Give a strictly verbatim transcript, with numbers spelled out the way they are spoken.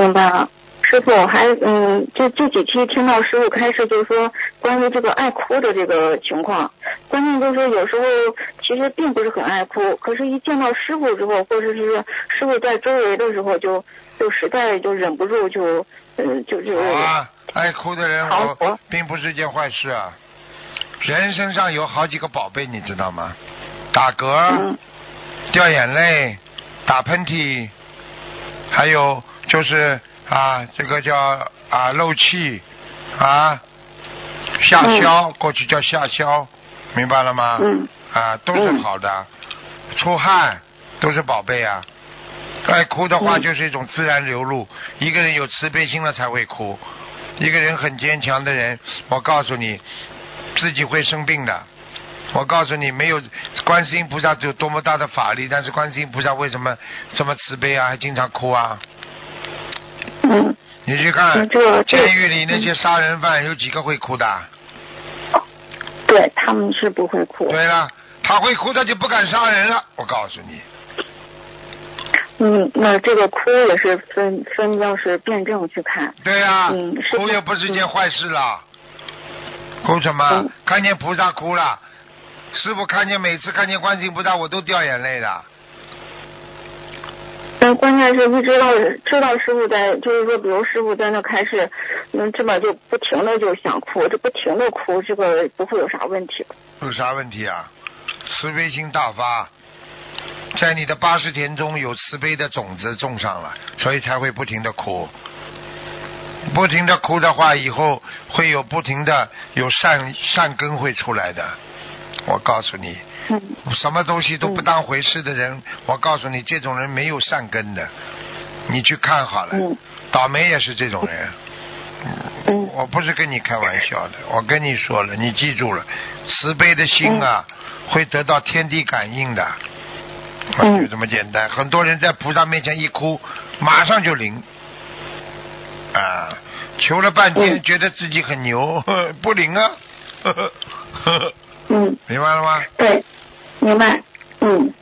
明白了。师傅，我还嗯，这这几期听到师傅开示，就是说关于这个爱哭的这个情况，关键就是说有时候其实并不是很爱哭，可是一见到师傅之后，或者是师傅在周围的时候就，就实在就忍不住就嗯就就。 好啊，爱哭的人我并不是件坏事啊。人身上有好几个宝贝，你知道吗？打嗝、 嗯、 掉眼泪、打喷嚏，还有就是啊，这个叫啊漏气啊，下消、嗯，过去叫下消，明白了吗？ 嗯。 啊，都是好的。嗯、出汗都是宝贝啊。爱哭的话就是一种自然流露，嗯、一个人有慈悲心了才会哭。一个人很坚强的人，我告诉你，自己会生病的。我告诉你，没有观世音菩萨有多么大的法力，但是观世音菩萨为什么这么慈悲啊，还经常哭啊？ 嗯。 你去看监狱里那些杀人犯，有几个会哭的？ 对，他们是不会哭。 对了，他会哭，他就不敢杀人了。我告诉你。 嗯，那这个哭也是分分要是辩证去看。 对呀、啊， 嗯， 哭也不是件坏事了。嗯、哭什么、嗯？看见菩萨哭了，师父看见每次看见观世音菩萨我都掉眼泪的。 但关键是一知道知道师傅在，就是说，比如师傅在那开始，嗯，这么就不停的就想哭，这不停的哭，这个不会有啥问题。 有啥问题啊？慈悲心大发。在你的八十田中有慈悲的种子种上了，所以才会不停的哭。不停的哭的话，以后会有不停的有善善根会出来的。我告诉你， 嗯、 什么东西都不当回事的人、嗯，我告诉你，这种人没有善根的。你去看好了， 嗯、 倒霉也是这种人。 嗯， 我不是跟你开玩笑的，我跟你说了，你记住了，慈悲的心啊，嗯、会得到天地感应的。就这么简单，很多人在菩萨面前一哭，马上就灵啊！求了半天， 嗯、 觉得自己很牛，呵不灵啊！呵呵呵嗯， 明白了吗？ 对，明白。嗯。